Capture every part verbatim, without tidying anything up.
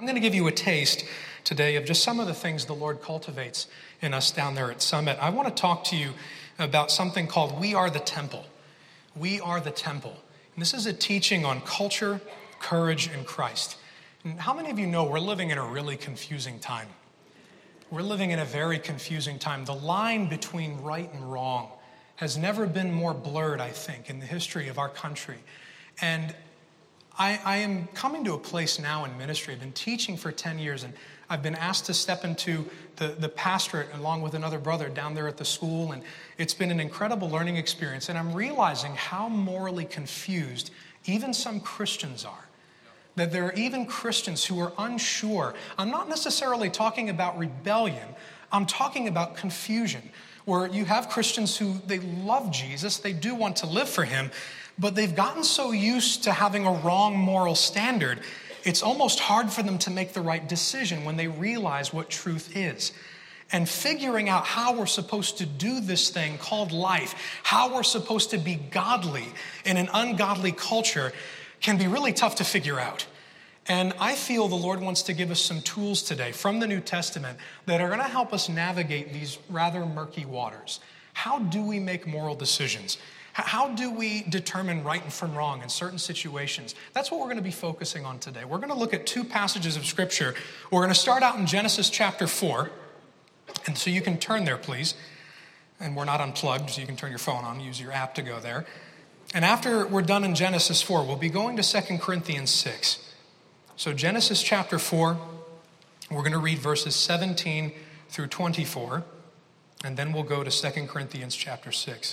going to give you a taste today of just some of the things the Lord cultivates in us down there at Summit. I want to talk to you about something called We Are the Temple. We are the temple. And this is a teaching on culture, courage, and Christ. And how many of you know we're living in a really confusing time? We're living in a very confusing time. The line between right and wrong has never been more blurred, I think, in the history of our country. And I, I am coming to a place now in ministry. I've been teaching for ten years, and I've been asked to step into the, the pastorate along with another brother down there at the school, and it's been an incredible learning experience. And I'm realizing how morally confused even some Christians are. That there are even Christians who are unsure. I'm not necessarily talking about rebellion. I'm talking about confusion, where you have Christians who, they love Jesus, they do want to live for him, but they've gotten so used to having a wrong moral standard, it's almost hard for them to make the right decision when they realize what truth is. And figuring out how we're supposed to do this thing called life, how we're supposed to be godly in an ungodly culture, can be really tough to figure out. And I feel the Lord wants to give us some tools today from the New Testament that are going to help us navigate these rather murky waters. How do we make moral decisions? How do we determine right and from wrong in certain situations? That's what we're going to be focusing on today. We're going to look at two passages of Scripture. We're going to start out in Genesis chapter four. And so you can turn there, please. And we're not unplugged, so you can turn your phone on, use your app to go there. And after we're done in Genesis four, we'll be going to Second Corinthians six. So Genesis chapter four, we're going to read verses seventeen through twenty-four, and then we'll go to Second Corinthians chapter six.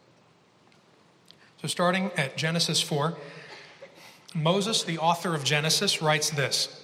So starting at Genesis four, Moses, the author of Genesis, writes this: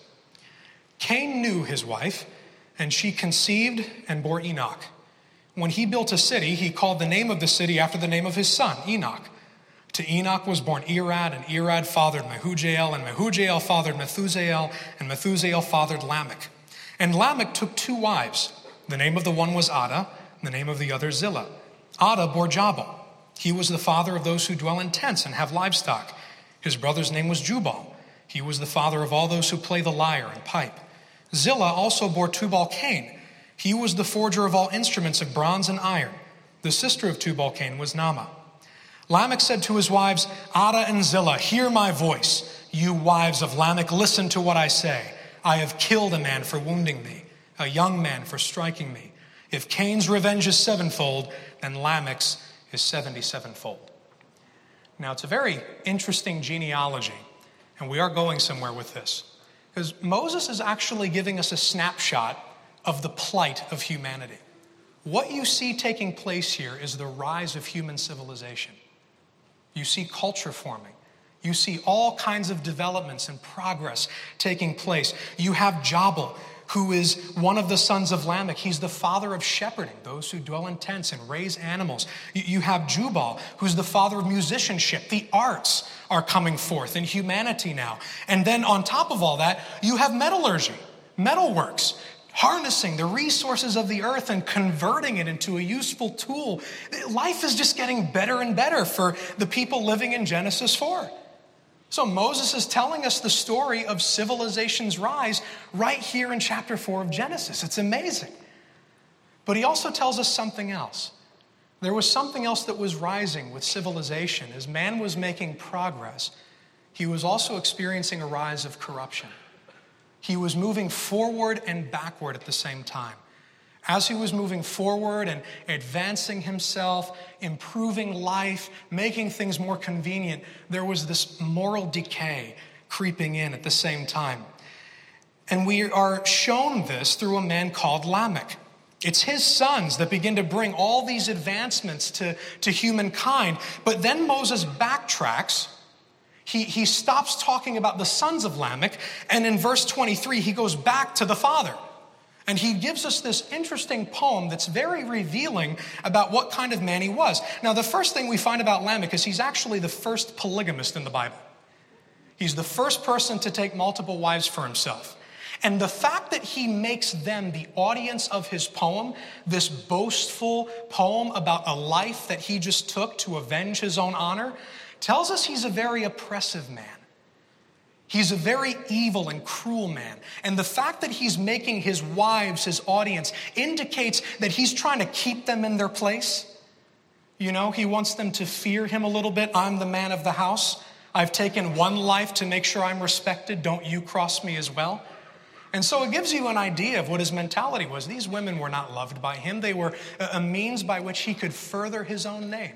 Cain knew his wife, and she conceived and bore Enoch. When he built a city, he called the name of the city after the name of his son, Enoch. To Enoch was born Irad, and Irad fathered Mehujael, and Mehujael fathered Methusael, and Methusael fathered Lamech. And Lamech took two wives. The name of the one was Ada, and the name of the other Zillah. Ada bore Jabal. He was the father of those who dwell in tents and have livestock. His brother's name was Jubal. He was the father of all those who play the lyre and pipe. Zillah also bore Tubal-Cain. He was the forger of all instruments of bronze and iron. The sister of Tubal-Cain was Naamah. Lamech said to his wives, Ada and Zillah, hear my voice. You wives of Lamech, listen to what I say. I have killed a man for wounding me, a young man for striking me. If Cain's revenge is sevenfold, then Lamech's is seventy-sevenfold. Now, it's a very interesting genealogy, and we are going somewhere with this, because Moses is actually giving us a snapshot of the plight of humanity. What you see taking place here is the rise of human civilization. You see culture forming. You see all kinds of developments and progress taking place. You have Jabal, who is one of the sons of Lamech. He's the father of shepherding, those who dwell in tents and raise animals. You have Jubal, who's the father of musicianship. The arts are coming forth in humanity now. And then on top of all that, you have metallurgy, metalworks, harnessing the resources of the earth and converting it into a useful tool. Life is just getting better and better for the people living in Genesis four. So Moses is telling us the story of civilization's rise right here in chapter four of Genesis. It's amazing. But he also tells us something else. There was something else that was rising with civilization. As man was making progress, he was also experiencing a rise of corruption. He was moving forward and backward at the same time. As he was moving forward and advancing himself, improving life, making things more convenient, there was this moral decay creeping in at the same time. And we are shown this through a man called Lamech. It's his sons that begin to bring all these advancements to, to humankind. But then Moses backtracks. He, he stops talking about the sons of Lamech, and in verse twenty-three, he goes back to the father. And he gives us this interesting poem that's very revealing about what kind of man he was. Now, the first thing we find about Lamech is he's actually the first polygamist in the Bible. He's the first person to take multiple wives for himself. And the fact that he makes them the audience of his poem, this boastful poem about a life that he just took to avenge his own honor, tells us he's a very oppressive man. He's a very evil and cruel man. And the fact that he's making his wives his audience indicates that he's trying to keep them in their place. You know, he wants them to fear him a little bit. I'm the man of the house. I've taken one life to make sure I'm respected. Don't you cross me as well? And so it gives you an idea of what his mentality was. These women were not loved by him. They were a means by which he could further his own name.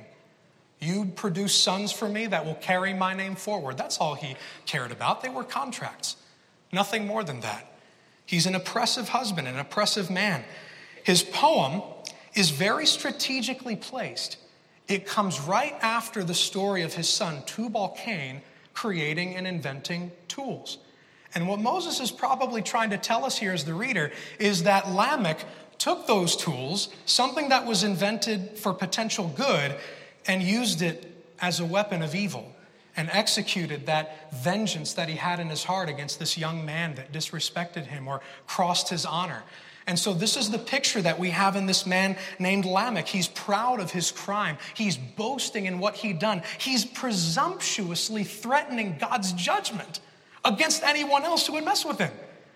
You produce sons for me that will carry my name forward. That's all he cared about. They were contracts. Nothing more than that. He's an oppressive husband, an oppressive man. His poem is very strategically placed. It comes right after the story of his son, Tubal-Cain, creating and inventing tools. And what Moses is probably trying to tell us here as the reader is that Lamech took those tools, something that was invented for potential good, and used it as a weapon of evil and executed that vengeance that he had in his heart against this young man that disrespected him or crossed his honor. And so this is the picture that we have in this man named Lamech. He's proud of his crime. He's boasting in what he'd done. He's presumptuously threatening God's judgment against anyone else who would mess with him.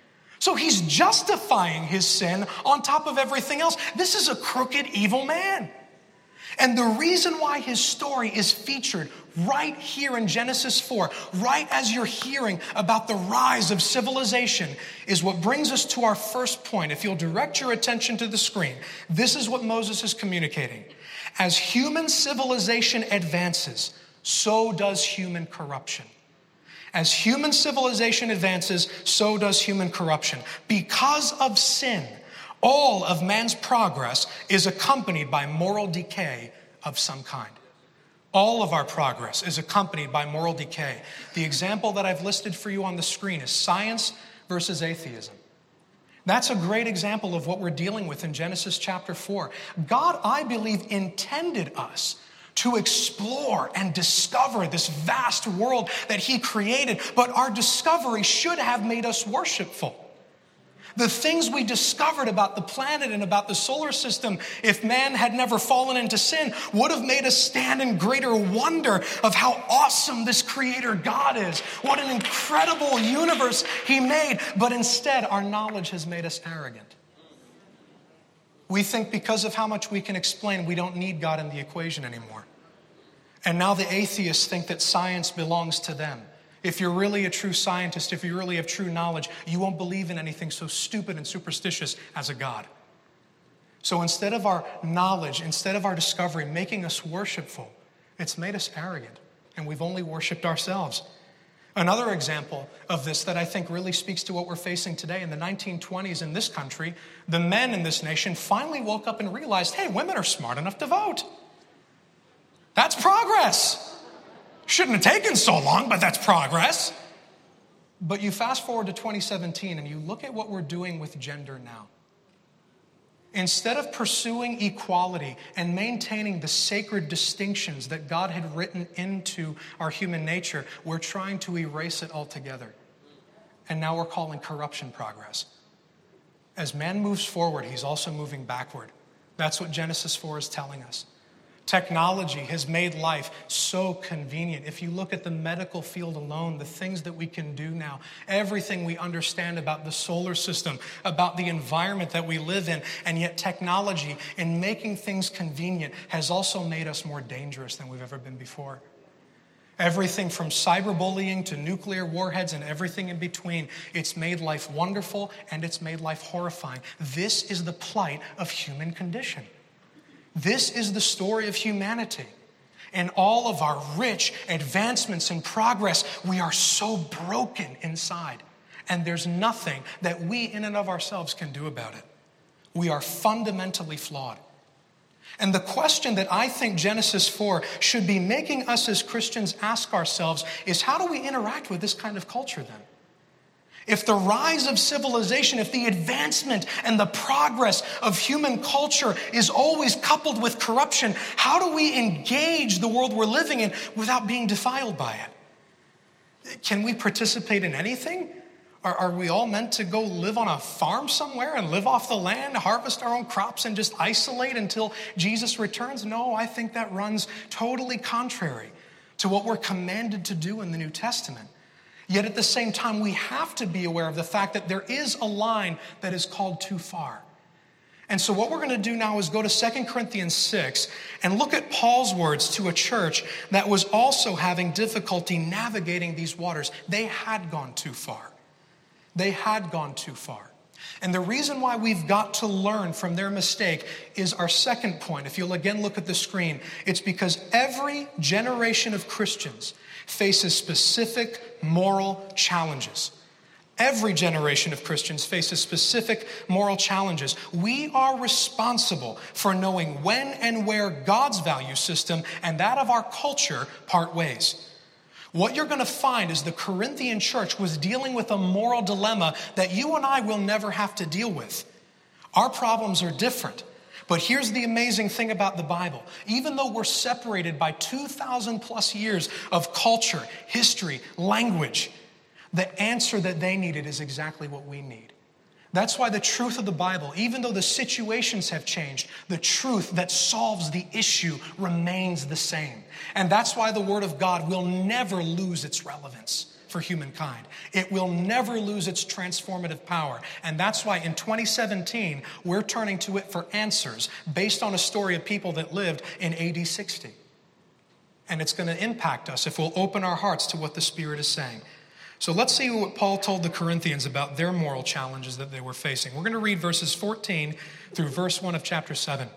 So he's justifying his sin on top of everything else. This is a crooked, evil man. And the reason why his story is featured right here in Genesis four, right as you're hearing about the rise of civilization, is what brings us to our first point. If you'll direct your attention to the screen, this is what Moses is communicating. As human civilization advances, so does human corruption. As human civilization advances, so does human corruption. Because of sin, all of man's progress is accompanied by moral decay of some kind. All of our progress is accompanied by moral decay. The example that I've listed for you on the screen is science versus atheism. That's a great example of what we're dealing with in Genesis chapter four. God, I believe, intended us to explore and discover this vast world that he created, but our discovery should have made us worshipful. The things we discovered about the planet and about the solar system, if man had never fallen into sin, would have made us stand in greater wonder of how awesome this creator God is. What an incredible universe he made. But instead, our knowledge has made us arrogant. We think because of how much we can explain, we don't need God in the equation anymore. And now the atheists think that science belongs to them. If you're really a true scientist, if you really have true knowledge, you won't believe in anything so stupid and superstitious as a God. So instead of our knowledge, instead of our discovery making us worshipful, it's made us arrogant, and we've only worshiped ourselves. Another example of this that I think really speaks to what we're facing today, in the nineteen twenties in this country, the men in this nation finally woke up and realized, hey, women are smart enough to vote. That's progress. Shouldn't have taken so long, but that's progress. But you fast forward to twenty seventeen and you look at what we're doing with gender now. Instead of pursuing equality and maintaining the sacred distinctions that God had written into our human nature, we're trying to erase it altogether. And now we're calling corruption progress. As man moves forward, he's also moving backward. That's what Genesis four is telling us. Technology has made life so convenient. If you look at the medical field alone, the things that we can do now, everything we understand about the solar system, about the environment that we live in, and yet technology, in making things convenient, has also made us more dangerous than we've ever been before. Everything from cyberbullying to nuclear warheads and everything in between, it's made life wonderful and it's made life horrifying. This is the plight of human condition. This is the story of humanity. In all of our rich advancements and progress, we are so broken inside. And there's nothing that we in and of ourselves can do about it. We are fundamentally flawed. And the question that I think Genesis four should be making us as Christians ask ourselves is, how do we interact with this kind of culture then? If the rise of civilization, if the advancement and the progress of human culture is always coupled with corruption, how do we engage the world we're living in without being defiled by it? Can we participate in anything? Are, are we all meant to go live on a farm somewhere and live off the land, harvest our own crops, and just isolate until Jesus returns? No, I think that runs totally contrary to what we're commanded to do in the New Testament. Yet at the same time, we have to be aware of the fact that there is a line that is called too far. And so what we're going to do now is go to Second Corinthians six and look at Paul's words to a church that was also having difficulty navigating these waters. They had gone too far. They had gone too far. And the reason why we've got to learn from their mistake is our second point. If you'll again look at the screen, it's because every generation of Christians faces specific moral challenges. Every generation of Christians faces specific moral challenges. We are responsible for knowing when and where God's value system and that of our culture part ways. What you're going to find is the Corinthian church was dealing with a moral dilemma that you and I will never have to deal with. Our problems are different. But here's the amazing thing about the Bible. Even though we're separated by two thousand plus years of culture, history, language, the answer that they needed is exactly what we need. That's why the truth of the Bible, even though the situations have changed, the truth that solves the issue remains the same. And that's why the Word of God will never lose its relevance for humankind. It will never lose its transformative power. And that's why in twenty seventeen, we're turning to it for answers based on a story of people that lived in A D sixty. And it's going to impact us if we'll open our hearts to what the Spirit is saying. So let's see what Paul told the Corinthians about their moral challenges that they were facing. We're going to read verses fourteen through verse one of chapter seven.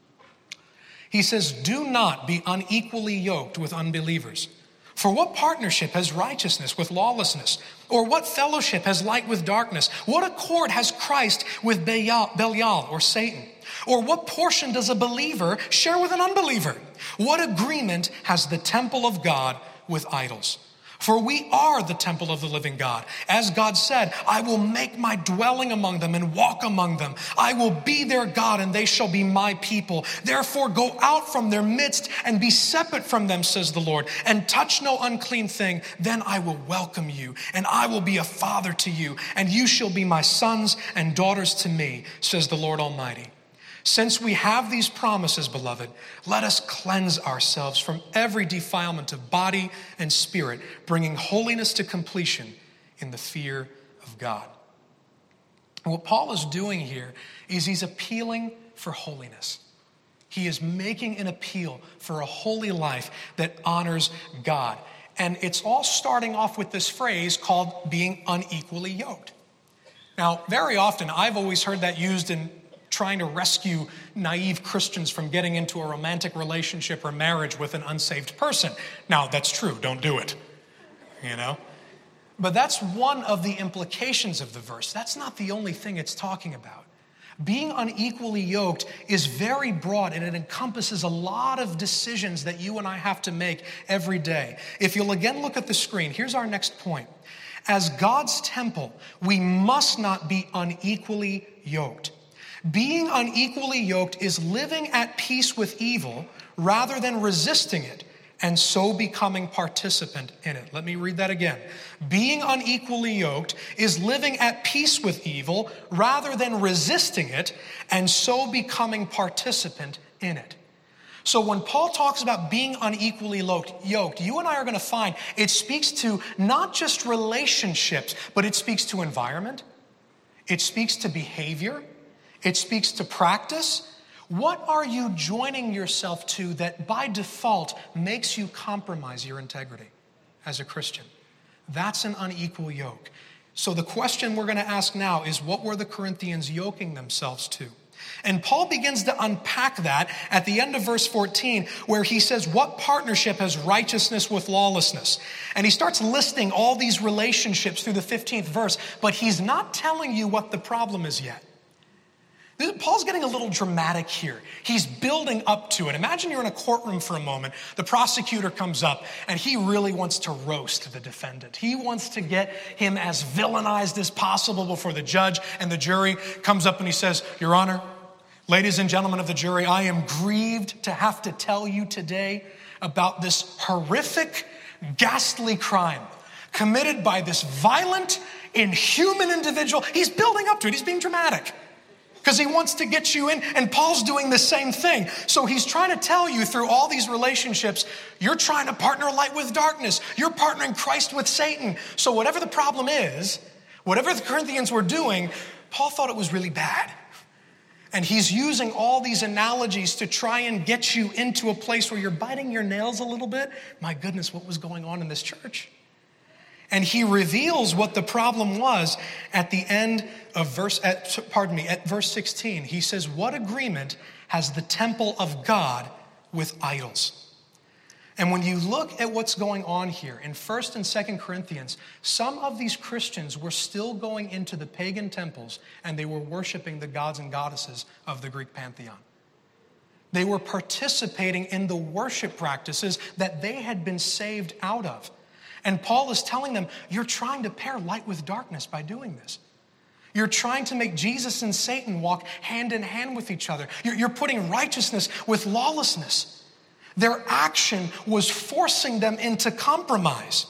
He says, "Do not be unequally yoked with unbelievers. For what partnership has righteousness with lawlessness? Or what fellowship has light with darkness? What accord has Christ with Belial, Belial or Satan? Or what portion does a believer share with an unbeliever? What agreement has the temple of God with idols? For we are the temple of the living God. As God said, I will make my dwelling among them and walk among them. I will be their God and they shall be my people. Therefore go out from their midst and be separate from them, says the Lord, and touch no unclean thing. Then I will welcome you and I will be a father to you and you shall be my sons and daughters to me, says the Lord Almighty. Since we have these promises, beloved, let us cleanse ourselves from every defilement of body and spirit, bringing holiness to completion in the fear of God." And what Paul is doing here is he's appealing for holiness. He is making an appeal for a holy life that honors God. And it's all starting off with this phrase called being unequally yoked. Now, very often, I've always heard that used in trying to rescue naive Christians from getting into a romantic relationship or marriage with an unsaved person. Now, that's true. Don't do it, you know? But that's one of the implications of the verse. That's not the only thing it's talking about. Being unequally yoked is very broad, and it encompasses a lot of decisions that you and I have to make every day. If you'll again look at the screen, here's our next point. As God's temple, we must not be unequally yoked. Being unequally yoked is living at peace with evil rather than resisting it and so becoming participant in it. Let me read that again. Being unequally yoked is living at peace with evil rather than resisting it and so becoming participant in it. So when Paul talks about being unequally yoked, you and I are going to find it speaks to not just relationships, but it speaks to environment. It speaks to behavior. It speaks to practice. What are you joining yourself to that by default makes you compromise your integrity as a Christian? That's an unequal yoke. So the question we're going to ask now is, what were the Corinthians yoking themselves to? And Paul begins to unpack that at the end of verse fourteen, where he says, what partnership has righteousness with lawlessness? And he starts listing all these relationships through the fifteenth verse, but he's not telling you what the problem is yet. Paul's getting a little dramatic here. He's building up to it. Imagine you're in a courtroom for a moment. The prosecutor comes up and he really wants to roast the defendant. He wants to get him as villainized as possible before the judge and the jury. Comes up and he says, Your Honor, ladies and gentlemen of the jury, I am grieved to have to tell you today about this horrific, ghastly crime committed by this violent, inhuman individual. He's building up to it. He's being dramatic. because he wants to get you in. And Paul's doing the same thing. So he's trying to tell you through all these relationships, you're trying to partner light with darkness. You're partnering Christ with Satan. So whatever the problem is, whatever the Corinthians were doing, Paul thought it was really bad. And he's using all these analogies to try and get you into a place where you're biting your nails a little bit. My goodness, what was going on in this church? And he reveals what the problem was at the end of verse, at, pardon me, at verse sixteen. He says, what agreement has the temple of God with idols? And when you look at what's going on here in First and Second Corinthians, some of these Christians were still going into the pagan temples and they were worshiping the gods and goddesses of the Greek pantheon. They were participating in the worship practices that they had been saved out of. And Paul is telling them, you're trying to pair light with darkness by doing this. You're trying to make Jesus and Satan walk hand in hand with each other. You're, you're putting righteousness with lawlessness. Their action was forcing them into compromise.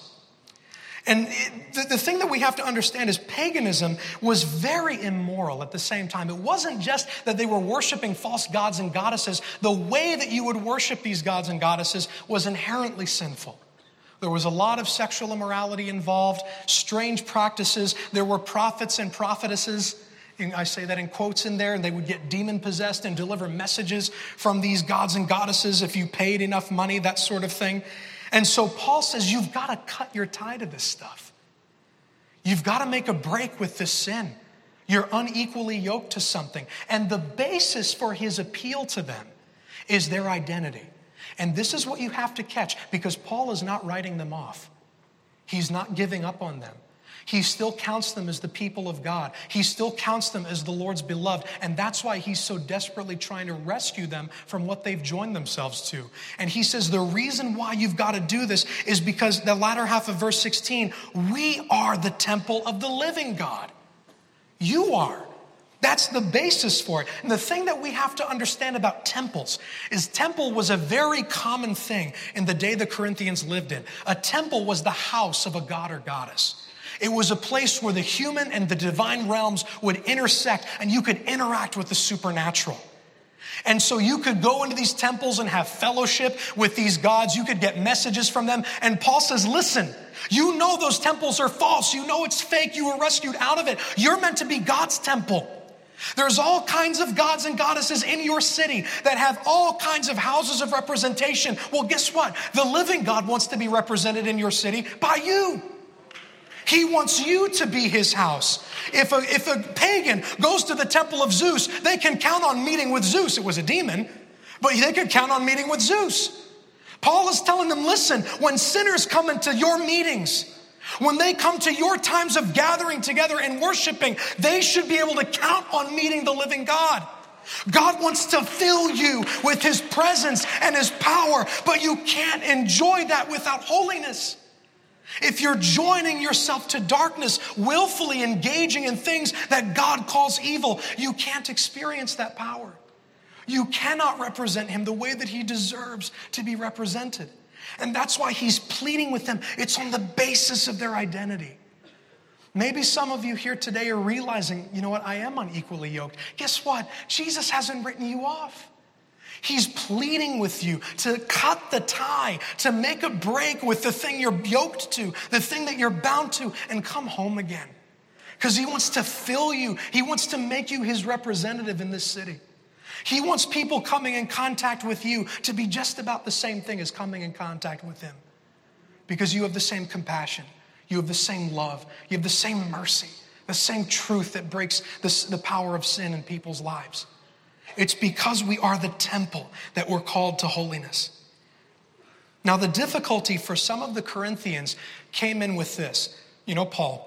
And it, the, the thing that we have to understand is paganism was very immoral at the same time. It wasn't just that they were worshiping false gods and goddesses. The way that you would worship these gods and goddesses was inherently sinful. There was a lot of sexual immorality involved, strange practices. There were prophets and prophetesses, and I say that in quotes in there, and they would get demon-possessed and deliver messages from these gods and goddesses if you paid enough money, that sort of thing. And so Paul says, you've got to cut your tie to this stuff. You've got to make a break with this sin. You're unequally yoked to something. And the basis for his appeal to them is their identity. And this is what you have to catch, because Paul is not writing them off. He's not giving up on them. He still counts them as the people of God. He still counts them as the Lord's beloved. And that's why he's so desperately trying to rescue them from what they've joined themselves to. And he says the reason why you've got to do this is because the latter half of verse sixteen, we are the temple of the living God. You are. That's the basis for it. And the thing that we have to understand about temples is temple was a very common thing in the day the Corinthians lived in. A temple was the house of a god or goddess. It was a place where the human and the divine realms would intersect and you could interact with the supernatural. And so you could go into these temples and have fellowship with these gods. You could get messages from them. And Paul says, listen, you know those temples are false. You know it's fake. You were rescued out of it. You're meant to be God's temple. There's all kinds of gods and goddesses in your city that have all kinds of houses of representation. Well, guess what? The living God wants to be represented in your city by you. He wants you to be his house. If a, if a pagan goes to the temple of Zeus, they can count on meeting with Zeus. It was a demon, but they could count on meeting with Zeus. Paul is telling them, listen, when sinners come into your meetings, when they come to your times of gathering together and worshiping, they should be able to count on meeting the living God. God wants to fill you with his presence and his power, but you can't enjoy that without holiness. If you're joining yourself to darkness, willfully engaging in things that God calls evil, you can't experience that power. You cannot represent him the way that he deserves to be represented. And that's why he's pleading with them. It's on the basis of their identity. Maybe some of you here today are realizing, you know what, I am unequally yoked. Guess what? Jesus hasn't written you off. He's pleading with you to cut the tie, to make a break with the thing you're yoked to, the thing that you're bound to, and come home again. Because he wants to fill you. He wants to make you his representative in this city. He wants people coming in contact with you to be just about the same thing as coming in contact with him. Because you have the same compassion. You have the same love. You have the same mercy. The same truth that breaks the, the power of sin in people's lives. It's because we are the temple that we're called to holiness. Now, the difficulty for some of the Corinthians came in with this. You know, Paul,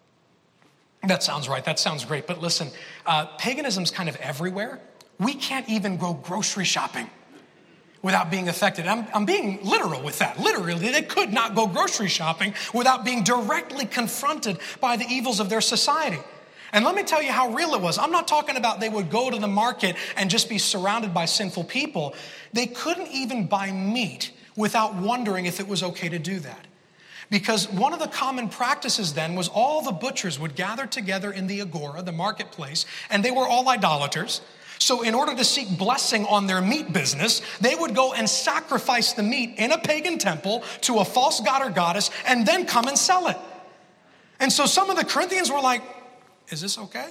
that sounds right. That sounds great. But listen, uh, paganism's kind of everywhere. We can't even go grocery shopping without being affected. I'm, I'm being literal with that. Literally, they could not go grocery shopping without being directly confronted by the evils of their society. And let me tell you how real it was. I'm not talking about they would go to the market and just be surrounded by sinful people. They couldn't even buy meat without wondering if it was okay to do that. Because one of the common practices then was all the butchers would gather together in the agora, the marketplace, and they were all idolaters. So in order to seek blessing on their meat business, they would go and sacrifice the meat in a pagan temple to a false god or goddess and then come and sell it. And so some of the Corinthians were like, is this okay?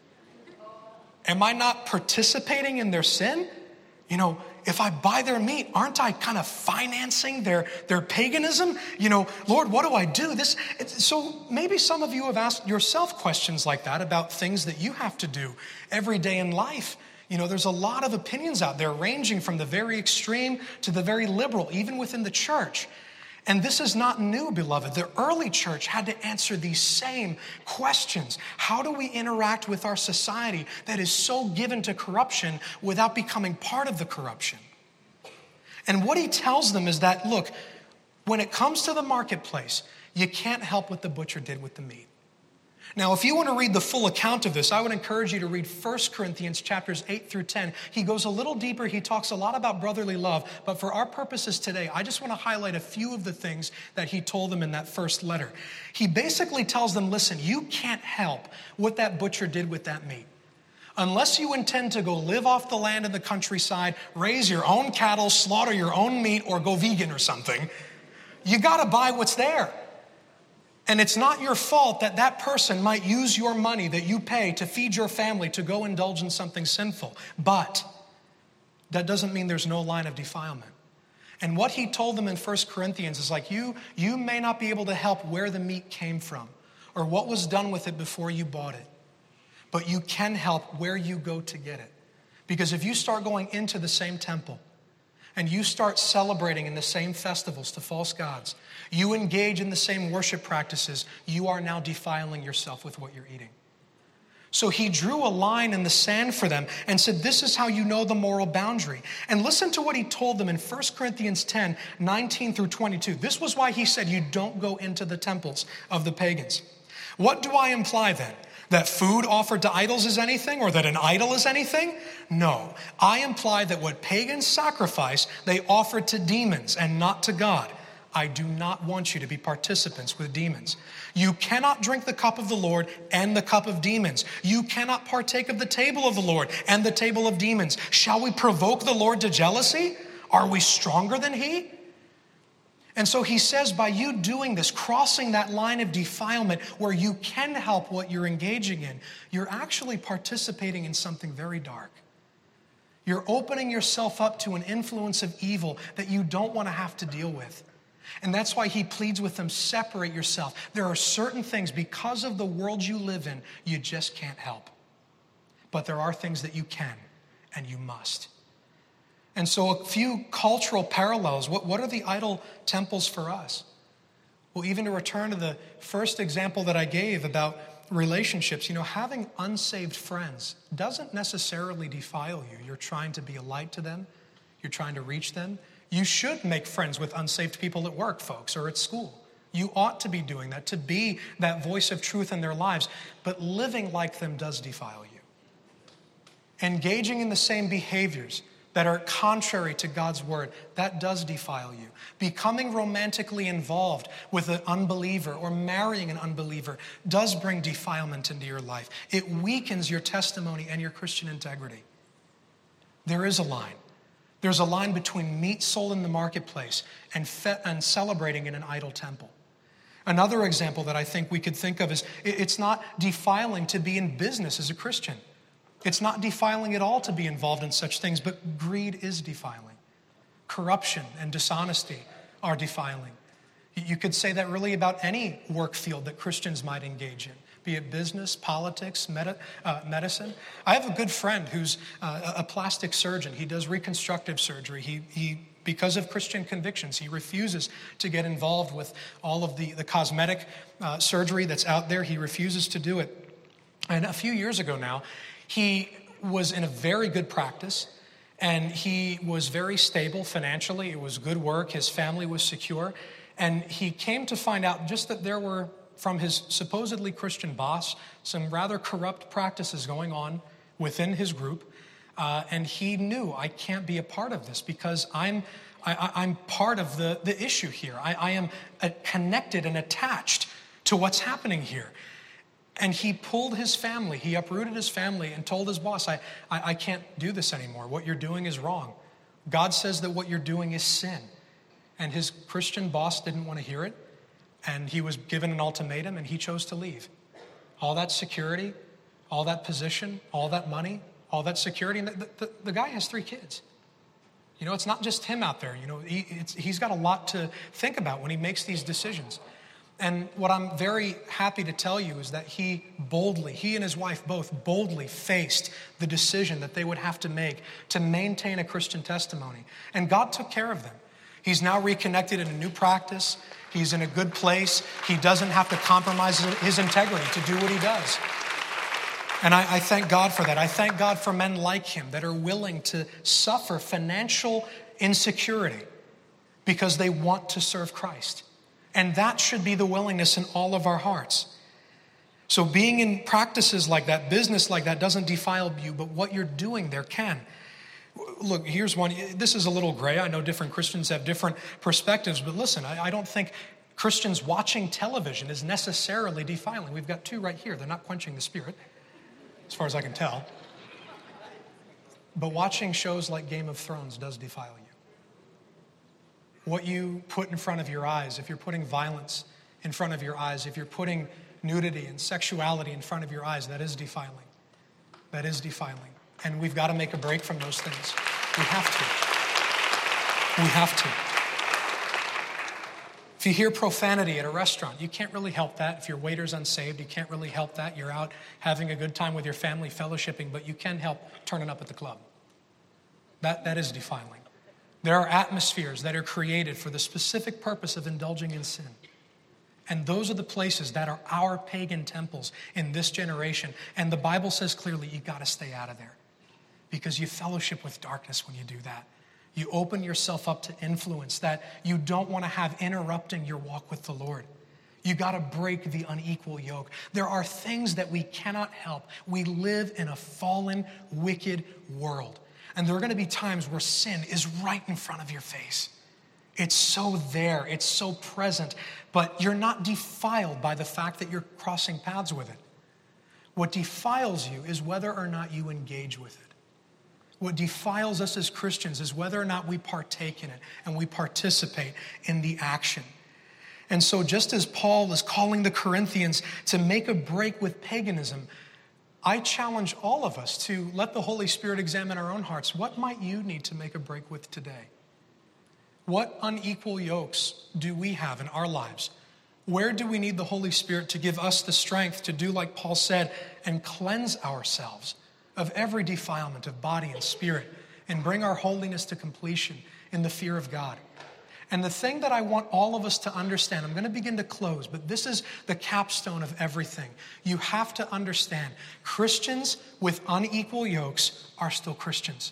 Am I not participating in their sin? You know, if I buy their meat, aren't I kind of financing their, their paganism? You know, Lord, what do I do? This. So maybe some of you have asked yourself questions like that about things that you have to do every day in life. You know, there's a lot of opinions out there ranging from the very extreme to the very liberal, even within the church. And this is not new, beloved. The early church had to answer these same questions. How do we interact with our society that is so given to corruption without becoming part of the corruption? And what he tells them is that, look, when it comes to the marketplace, you can't help what the butcher did with the meat. Now, if you want to read the full account of this, I would encourage you to read First Corinthians chapters eight through ten. He goes a little deeper. He talks a lot about brotherly love. But for our purposes today, I just want to highlight a few of the things that he told them in that first letter. He basically tells them, listen, you can't help what that butcher did with that meat. Unless you intend to go live off the land in the countryside, raise your own cattle, slaughter your own meat, or go vegan or something, you got to buy what's there. And it's not your fault that that person might use your money that you pay to feed your family to go indulge in something sinful. But that doesn't mean there's no line of defilement. And what he told them in First Corinthians is like, you, you may not be able to help where the meat came from or what was done with it before you bought it. But you can help where you go to get it. Because if you start going into the same temple and you start celebrating in the same festivals to false gods, you engage in the same worship practices, you are now defiling yourself with what you're eating. So he drew a line in the sand for them and said, this is how you know the moral boundary. And listen to what he told them in First Corinthians ten, nineteen through twenty-two. This was why he said, you don't go into the temples of the pagans. What do I imply then? That food offered to idols is anything, or that an idol is anything? No. I imply that what pagans sacrifice, they offer to demons and not to God. I do not want you to be participants with demons. You cannot drink the cup of the Lord and the cup of demons. You cannot partake of the table of the Lord and the table of demons. Shall we provoke the Lord to jealousy? Are we stronger than he? And so he says, by you doing this, crossing that line of defilement where you can help what you're engaging in, you're actually participating in something very dark. You're opening yourself up to an influence of evil that you don't want to have to deal with. And that's why he pleads with them, separate yourself. There are certain things, because of the world you live in, you just can't help. But there are things that you can and you must. And so a few cultural parallels. What, what are the idol temples for us? Well, even to return to the first example that I gave about relationships, you know, having unsaved friends doesn't necessarily defile you. You're trying to be a light to them. You're trying to reach them. You should make friends with unsaved people at work, folks, or at school. You ought to be doing that, to be that voice of truth in their lives. But living like them does defile you. Engaging in the same behaviors that are contrary to God's word, that does defile you. Becoming romantically involved with an unbeliever or marrying an unbeliever does bring defilement into your life. It weakens your testimony and your Christian integrity. There is a line. There's a line between meat sold in the marketplace and, fe- and celebrating in an idol temple. Another example that I think we could think of is it's not defiling to be in business as a Christian. It's not defiling at all to be involved in such things, but greed is defiling. Corruption and dishonesty are defiling. You could say that really about any work field that Christians might engage in, be it business, politics, med- uh, medicine. I have a good friend who's uh, a plastic surgeon. He does reconstructive surgery. He, he, because of Christian convictions, he refuses to get involved with all of the, the cosmetic uh, surgery that's out there. He refuses to do it. And a few years ago now, he was in a very good practice, and he was very stable financially. It was good work. His family was secure. And he came to find out just that there were, from his supposedly Christian boss, some rather corrupt practices going on within his group. Uh, and he knew, I can't be a part of this because I'm I, I, I'm part of the, the issue here. I, I am uh, connected and attached to what's happening here. And he pulled his family, he uprooted his family and told his boss, I, I, I can't do this anymore. What you're doing is wrong. God says that what you're doing is sin. And his Christian boss didn't want to hear it. And he was given an ultimatum and he chose to leave. All that security, all that position, all that money, all that security. And the, the, the guy has three kids. You know, it's not just him out there. You know, he, it's, he's got a lot to think about when he makes these decisions. And what I'm very happy to tell you is that he boldly, he and his wife both boldly faced the decision that they would have to make to maintain a Christian testimony. And God took care of them. He's now reconnected in a new practice. He's in a good place. He doesn't have to compromise his integrity to do what he does. And I, I thank God for that. I thank God for men like him that are willing to suffer financial insecurity because they want to serve Christ. And that should be the willingness in all of our hearts. So being in practices like that, business like that, doesn't defile you, but what you're doing there can. Look, here's one. This is a little gray. I know different Christians have different perspectives, but listen, I, I don't think Christians watching television is necessarily defiling. We've got two right here. They're not quenching the spirit, as far as I can tell. But watching shows like Game of Thrones does defile you. What you put in front of your eyes, if you're putting violence in front of your eyes, if you're putting nudity and sexuality in front of your eyes, that is defiling. That is defiling. And we've got to make a break from those things. We have to. We have to. If you hear profanity at a restaurant, you can't really help that. If your waiter's unsaved, you can't really help that. You're out having a good time with your family, fellowshipping, but you can help turning up at the club. That, that is defiling. There are atmospheres that are created for the specific purpose of indulging in sin. And those are the places that are our pagan temples in this generation. And the Bible says clearly, you got to stay out of there because you fellowship with darkness when you do that. You open yourself up to influence that you don't want to have interrupting your walk with the Lord. You got to break the unequal yoke. There are things that we cannot help. We live in a fallen, wicked world. And there are going to be times where sin is right in front of your face. It's so there. It's so present. But you're not defiled by the fact that you're crossing paths with it. What defiles you is whether or not you engage with it. What defiles us as Christians is whether or not we partake in it and we participate in the action. And so just as Paul is calling the Corinthians to make a break with paganism, I challenge all of us to let the Holy Spirit examine our own hearts. What might you need to make a break with today? What unequal yokes do we have in our lives? Where do we need the Holy Spirit to give us the strength to do like Paul said and cleanse ourselves of every defilement of body and spirit and bring our holiness to completion in the fear of God? And the thing that I want all of us to understand, I'm going to begin to close, but this is the capstone of everything. You have to understand, Christians with unequal yokes are still Christians.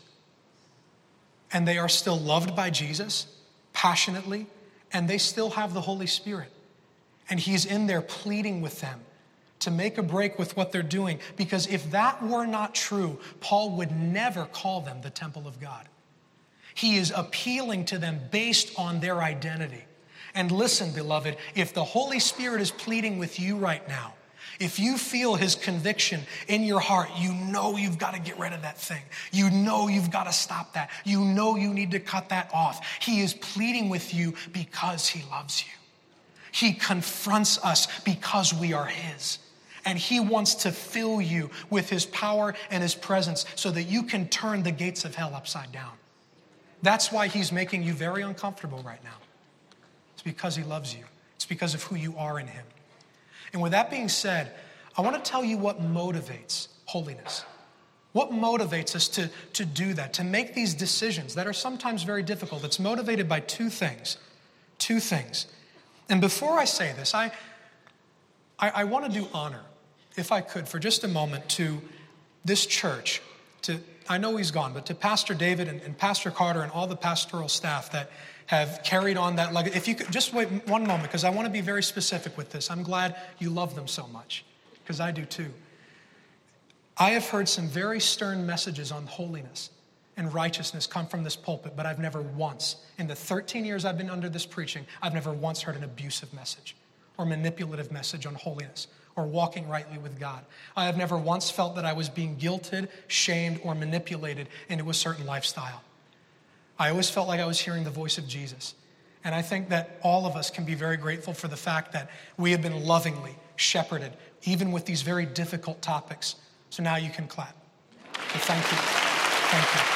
And they are still loved by Jesus passionately, and they still have the Holy Spirit. And he's in there pleading with them to make a break with what they're doing. Because if that were not true, Paul would never call them the temple of God. He is appealing to them based on their identity. And listen, beloved, if the Holy Spirit is pleading with you right now, if you feel his conviction in your heart, you know you've got to get rid of that thing. You know you've got to stop that. You know you need to cut that off. He is pleading with you because he loves you. He confronts us because we are his. And he wants to fill you with his power and his presence so that you can turn the gates of hell upside down. That's why he's making you very uncomfortable right now. It's because he loves you. It's because of who you are in him. And with that being said, I want to tell you what motivates holiness. What motivates us to, to do that, to make these decisions that are sometimes very difficult. It's motivated by two things. Two things. And before I say this, I, I, I want to do honor, if I could, for just a moment, to this church. To I know he's gone, but to Pastor David and, and Pastor Carter and all the pastoral staff that have carried on that legacy. If you could just wait one moment, because I want to be very specific with this. I'm glad you love them so much, because I do too. I have heard some very stern messages on holiness. and righteousness come from this pulpit, but I've never once, in the thirteen years I've been under this preaching, I've never once heard an abusive message or manipulative message on holiness or walking rightly with God. I have never once felt that I was being guilted, shamed, or manipulated into a certain lifestyle. I always felt like I was hearing the voice of Jesus. And I think that all of us can be very grateful for the fact that we have been lovingly shepherded, even with these very difficult topics. So now you can clap. So thank you. Thank you.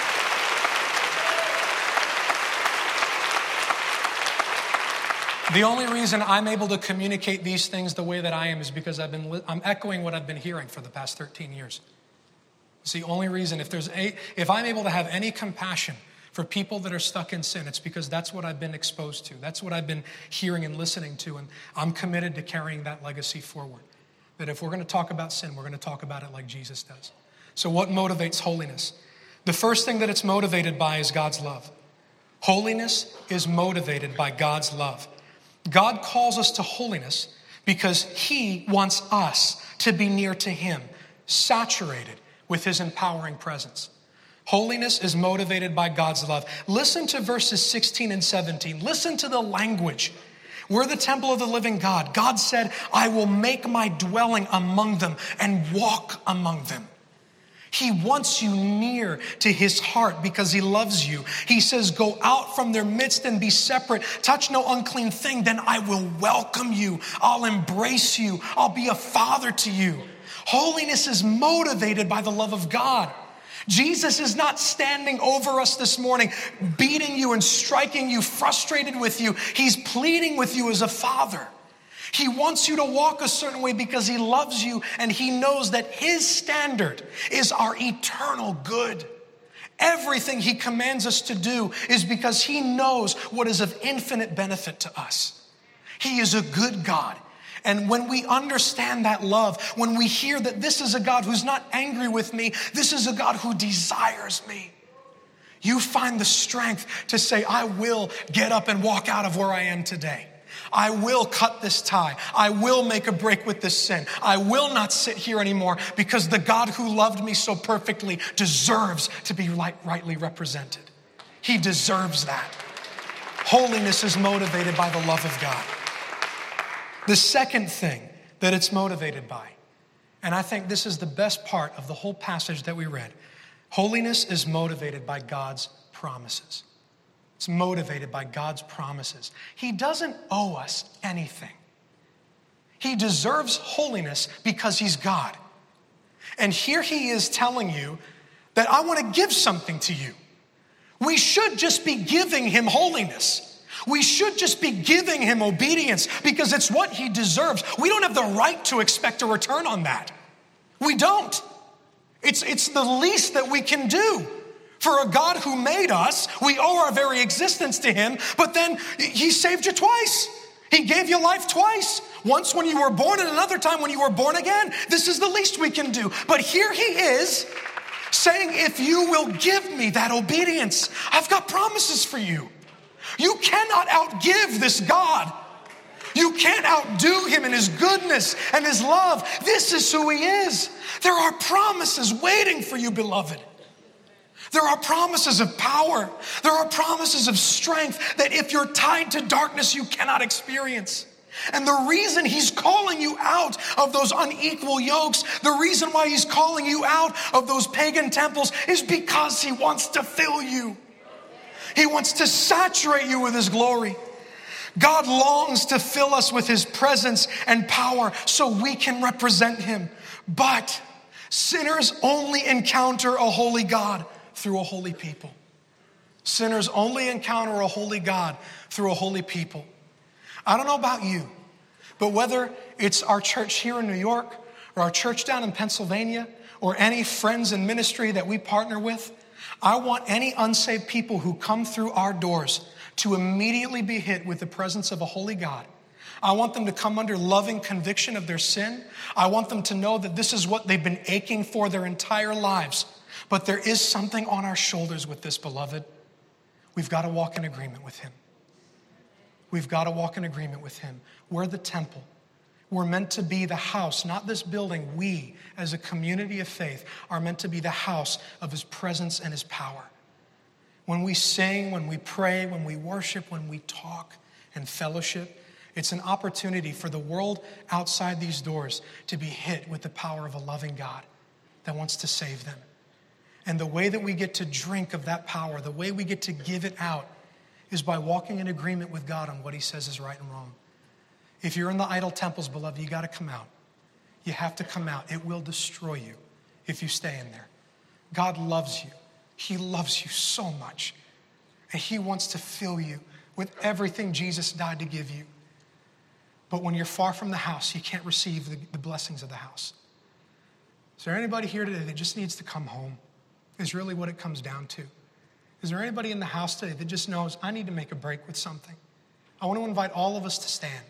The only reason I'm able to communicate these things the way that I am is because I've been, I'm echoing what I've been hearing for the past thirteen years. It's the only reason. If there's a, if I'm able to have any compassion for people that are stuck in sin, it's because that's what I've been exposed to. That's what I've been hearing and listening to, and I'm committed to carrying that legacy forward. That if we're going to talk about sin, we're going to talk about it like Jesus does. So what motivates holiness? The first thing that it's motivated by is God's love. Holiness is motivated by God's love. God calls us to holiness because he wants us to be near to him, saturated with his empowering presence. Holiness is motivated by God's love. Listen to verses sixteen and seventeen. Listen to the language. We're the temple of the living God. God said, I will make my dwelling among them and walk among them. He wants you near to his heart because he loves you. He says, go out from their midst and be separate. Touch no unclean thing. Then I will welcome you. I'll embrace you. I'll be a father to you. Holiness is motivated by the love of God. Jesus is not standing over us this morning, beating you and striking you, frustrated with you. He's pleading with you as a father. He wants you to walk a certain way because he loves you and he knows that his standard is our eternal good. Everything he commands us to do is because he knows what is of infinite benefit to us. He is a good God. And when we understand that love, when we hear that this is a God who's not angry with me, this is a God who desires me, you find the strength to say, I will get up and walk out of where I am today. I will cut this tie. I will make a break with this sin. I will not sit here anymore because the God who loved me so perfectly deserves to be rightly represented. He deserves that. Holiness is motivated by the love of God. The second thing that it's motivated by, and I think this is the best part of the whole passage that we read, holiness is motivated by God's promises. It's motivated by God's promises. He doesn't owe us anything. He deserves holiness because he's God. And here he is telling you that I want to give something to you. We should just be giving him holiness. We should just be giving him obedience because it's what he deserves. We don't have the right to expect a return on that. We don't. It's, it's the least that we can do. For a God who made us, we owe our very existence to him, but then he saved you twice. He gave you life twice. Once when you were born and another time when you were born again. This is the least we can do. But here he is saying, if you will give me that obedience, I've got promises for you. You cannot outgive this God. You can't outdo him in his goodness and his love. This is who he is. There are promises waiting for you, beloved. There are promises of power. There are promises of strength that if you're tied to darkness, you cannot experience. And the reason he's calling you out of those unequal yokes, the reason why he's calling you out of those pagan temples is because he wants to fill you. He wants to saturate you with his glory. God longs to fill us with his presence and power so we can represent him. But sinners only encounter a holy God through a holy people. Sinners only encounter a holy God through a holy people. I don't know about you, but whether it's our church here in New York or our church down in Pennsylvania or any friends in ministry that we partner with, I want any unsaved people who come through our doors to immediately be hit with the presence of a holy God. I want them to come under loving conviction of their sin. I want them to know that this is what they've been aching for their entire lives. But there is something on our shoulders with this, beloved. We've got to walk in agreement with him. We've got to walk in agreement with him. We're the temple. We're meant to be the house, not this building. We, as a community of faith, are meant to be the house of his presence and his power. When we sing, when we pray, when we worship, when we talk and fellowship, it's an opportunity for the world outside these doors to be hit with the power of a loving God that wants to save them. And the way that we get to drink of that power, the way we get to give it out, is by walking in agreement with God on what he says is right and wrong. If you're in the idol temples, beloved, you got to come out. You have to come out. It will destroy you if you stay in there. God loves you. He loves you so much. And he wants to fill you with everything Jesus died to give you. But when you're far from the house, you can't receive the, the blessings of the house. Is there anybody here today that just needs to come home? Is really what it comes down to. Is there anybody in the house today that just knows, I need to make a break with something? I want to invite all of us to stand.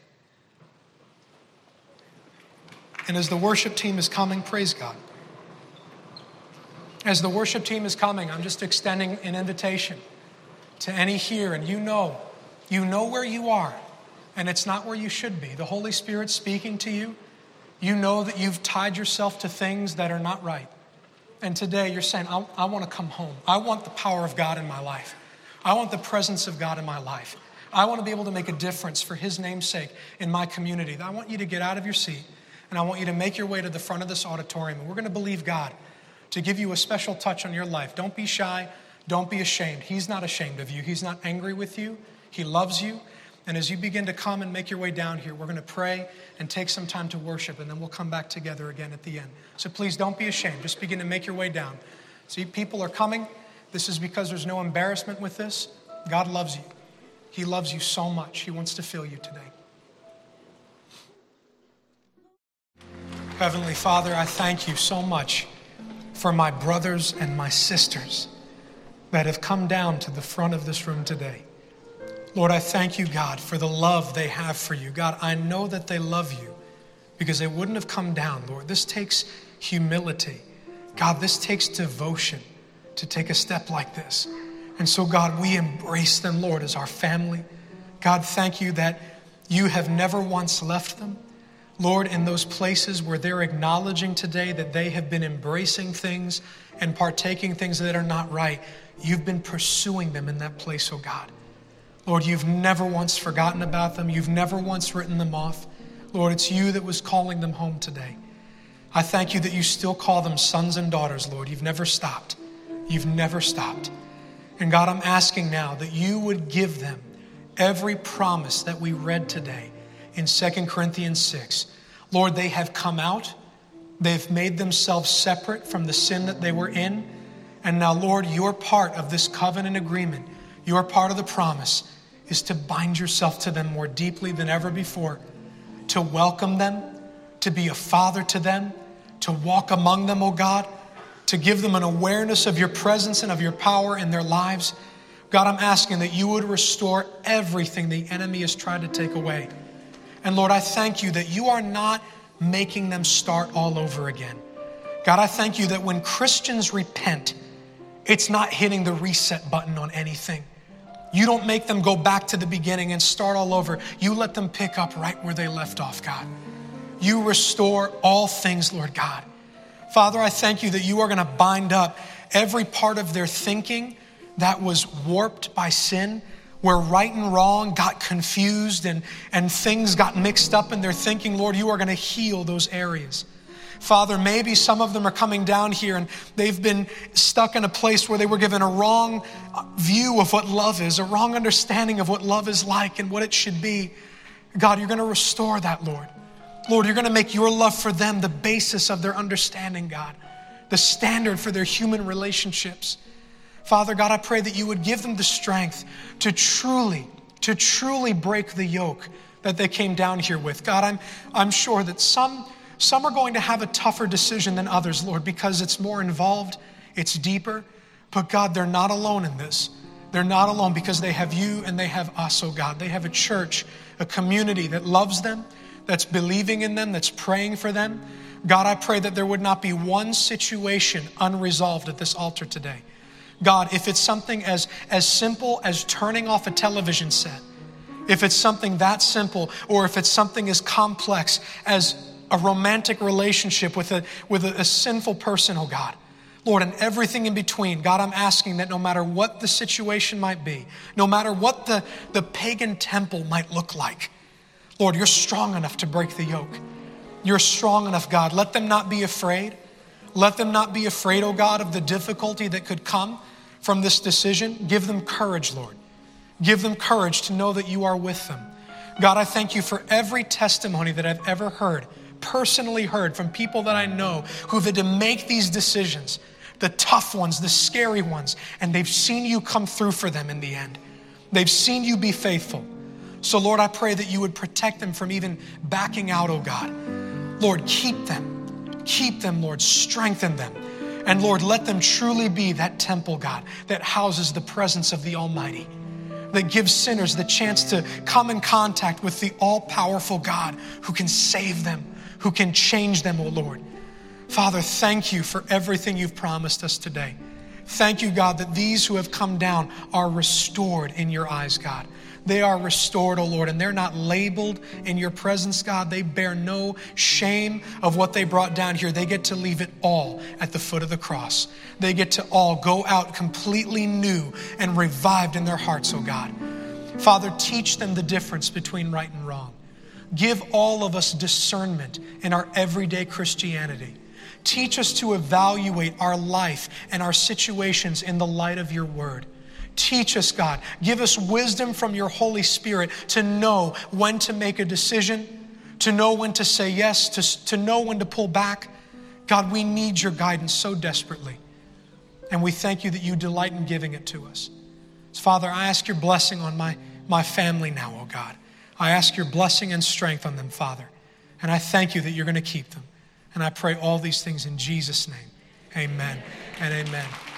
And as the worship team is coming, praise God. As the worship team is coming, I'm just extending an invitation to any here, and you know, you know where you are, and it's not where you should be. The Holy Spirit's speaking to you. You know that you've tied yourself to things that are not right. And today you're saying, I, I want to come home. I want the power of God in my life. I want the presence of God in my life. I want to be able to make a difference for his name's sake in my community. I want you to get out of your seat, and I want you to make your way to the front of this auditorium. And we're going to believe God to give you a special touch on your life. Don't be shy. Don't be ashamed. He's not ashamed of you. He's not angry with you. He loves you. And as you begin to come and make your way down here, we're going to pray and take some time to worship, and then we'll come back together again at the end. So please don't be ashamed. Just begin to make your way down. See, people are coming. This is because there's no embarrassment with this. God loves you. He loves you so much. He wants to fill you today. Heavenly Father, I thank you so much for my brothers and my sisters that have come down to the front of this room today. Lord, I thank you, God, for the love they have for you. God, I know that they love you because they wouldn't have come down, Lord. This takes humility. God, this takes devotion to take a step like this. And so, God, we embrace them, Lord, as our family. God, thank you that you have never once left them. Lord, in those places where they're acknowledging today that they have been embracing things and partaking things that are not right, you've been pursuing them in that place, oh God. Lord, you've never once forgotten about them. You've never once written them off. Lord, it's you that was calling them home today. I thank you that you still call them sons and daughters, Lord. You've never stopped. You've never stopped. And God, I'm asking now that you would give them every promise that we read today in Second Corinthians six. Lord, they have come out. They've made themselves separate from the sin that they were in. And now, Lord, your part of this covenant agreement, your part of the promise is to bind yourself to them more deeply than ever before, to welcome them, to be a father to them, to walk among them, oh God, to give them an awareness of your presence and of your power in their lives. God, I'm asking that you would restore everything the enemy has tried to take away. And Lord, I thank you that you are not making them start all over again. God, I thank you that when Christians repent, it's not hitting the reset button on anything. You don't make them go back to the beginning and start all over. You let them pick up right where they left off, God. You restore all things, Lord God. Father, I thank you that you are going to bind up every part of their thinking that was warped by sin, where right and wrong got confused and, and things got mixed up in their thinking. Lord, you are going to heal those areas. Father, maybe some of them are coming down here and they've been stuck in a place where they were given a wrong view of what love is, a wrong understanding of what love is like and what it should be. God, you're going to restore that, Lord. Lord, you're going to make your love for them the basis of their understanding, God, the standard for their human relationships. Father, God, I pray that you would give them the strength to truly, to truly break the yoke that they came down here with. God, I'm, I'm sure that some... Some are going to have a tougher decision than others, Lord, because it's more involved, it's deeper. But God, they're not alone in this. They're not alone because they have you and they have us, oh God. They have a church, a community that loves them, that's believing in them, that's praying for them. God, I pray that there would not be one situation unresolved at this altar today. God, if it's something as, as simple as turning off a television set, If it's something that simple, or if it's something as complex as a romantic relationship with a, with a, a sinful person, oh God. Lord, and everything in between, God, I'm asking that no matter what the situation might be, no matter what the, the pagan temple might look like, Lord, you're strong enough to break the yoke. You're strong enough, God. Let them not be afraid. Let them not be afraid, oh God, of the difficulty that could come from this decision. Give them courage, Lord. Give them courage to know that you are with them. God, I thank you for every testimony that I've ever heard, personally heard from people that I know who've had to make these decisions, the tough ones, the scary ones, and they've seen you come through for them in the end. They've seen you be faithful. So Lord, I pray that you would protect them from even backing out, oh God. Lord, keep them. Keep them, Lord. Strengthen them. And Lord, let them truly be that temple, God, that houses the presence of the Almighty, that gives sinners the chance to come in contact with the all-powerful God who can save them, who can change them, oh Lord. Father, thank you for everything you've promised us today. Thank you, God, that these who have come down are restored in your eyes, God. They are restored, oh Lord, and they're not labeled in your presence, God. They bear no shame of what they brought down here. They get to leave it all at the foot of the cross. They get to all go out completely new and revived in their hearts, oh God. Father, teach them the difference between right and wrong. Give all of us discernment in our everyday Christianity. Teach us to evaluate our life and our situations in the light of your word. Teach us, God. Give us wisdom from your Holy Spirit to know when to make a decision, to know when to say yes, to, to know when to pull back. God, we need your guidance so desperately. And we thank you that you delight in giving it to us. So, Father, I ask your blessing on my, my family now, oh God. I ask your blessing and strength on them, Father. And I thank you that you're going to keep them. And I pray all these things in Jesus' name. Amen and amen.